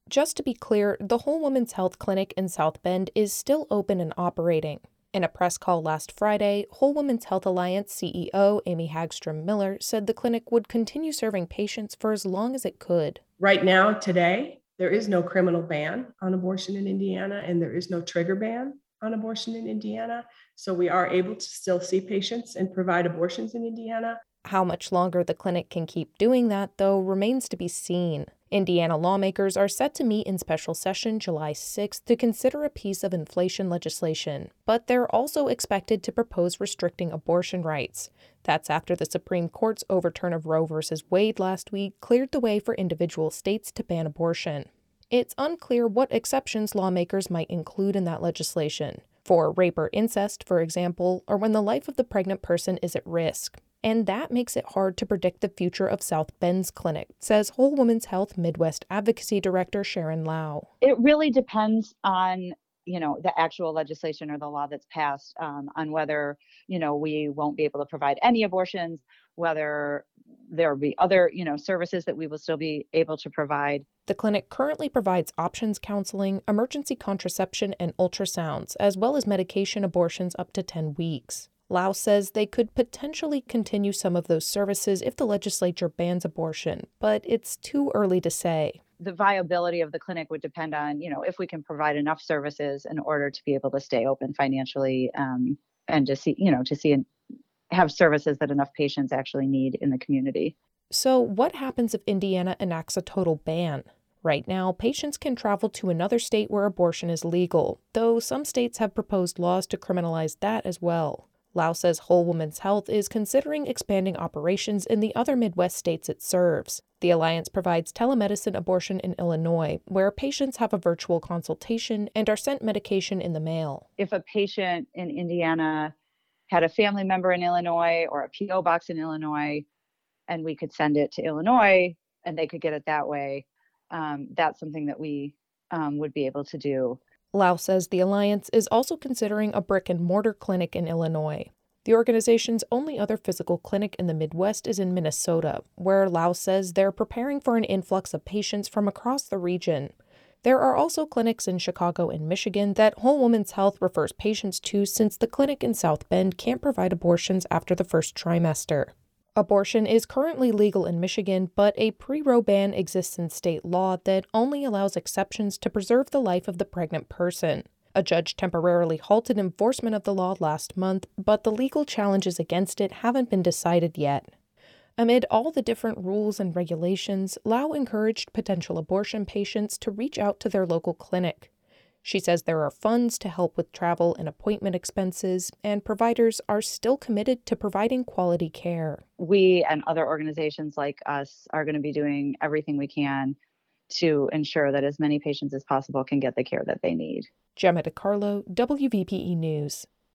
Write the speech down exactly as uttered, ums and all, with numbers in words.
Just to be clear, the Whole Woman's Health Clinic in South Bend is still open and operating. In a press call last Friday, Whole Woman's Health Alliance C E O Amy Hagstrom Miller said the clinic would continue serving patients for as long as it could. Right now, today, there is no criminal ban on abortion in Indiana, and there is no trigger ban on abortion in Indiana. So we are able to still see patients and provide abortions in Indiana. How much longer the clinic can keep doing that, though, remains to be seen. Indiana lawmakers are set to meet in special session July sixth to consider a piece of inflation legislation, but they're also expected to propose restricting abortion rights. That's after the Supreme Court's overturn of Roe v. Wade last week cleared the way for individual states to ban abortion. It's unclear what exceptions lawmakers might include in that legislation, for rape or incest, for example, or when the life of the pregnant person is at risk. And that makes it hard to predict the future of South Bend's clinic, says Whole Woman's Health Midwest Advocacy Director Sharon Lau. It really depends on, you know, the actual legislation or the law that's passed, um, on whether, you know, we won't be able to provide any abortions, whether there will be other, you know, services that we will still be able to provide. The clinic currently provides options counseling, emergency contraception, and ultrasounds, as well as medication abortions up to ten weeks. Lau says they could potentially continue some of those services if the legislature bans abortion, but it's too early to say. The viability of the clinic would depend on, you know, if we can provide enough services in order to be able to stay open financially, um, and to see, you know, to see and have services that enough patients actually need in the community. So what happens if Indiana enacts a total ban? Right now, patients can travel to another state where abortion is legal, though some states have proposed laws to criminalize that as well. Lau says Whole Woman's Health is considering expanding operations in the other Midwest states it serves. The alliance provides telemedicine abortion in Illinois, where patients have a virtual consultation and are sent medication in the mail. If a patient in Indiana had a family member in Illinois or a P O box in Illinois, and we could send it to Illinois and they could get it that way, um, that's something that we um, would be able to do. Lau says the alliance is also considering a brick-and-mortar clinic in Illinois. The organization's only other physical clinic in the Midwest is in Minnesota, where Lau says they're preparing for an influx of patients from across the region. There are also clinics in Chicago and Michigan that Whole Woman's Health refers patients to, since the clinic in South Bend can't provide abortions after the first trimester. Abortion is currently legal in Michigan, but a pre-Roe ban exists in state law that only allows exceptions to preserve the life of the pregnant person. A judge temporarily halted enforcement of the law last month, but the legal challenges against it haven't been decided yet. Amid all the different rules and regulations, Lau encouraged potential abortion patients to reach out to their local clinic. She says there are funds to help with travel and appointment expenses, and providers are still committed to providing quality care. We and other organizations like us are going to be doing everything we can to ensure that as many patients as possible can get the care that they need. Gemma DiCarlo, W V P E News.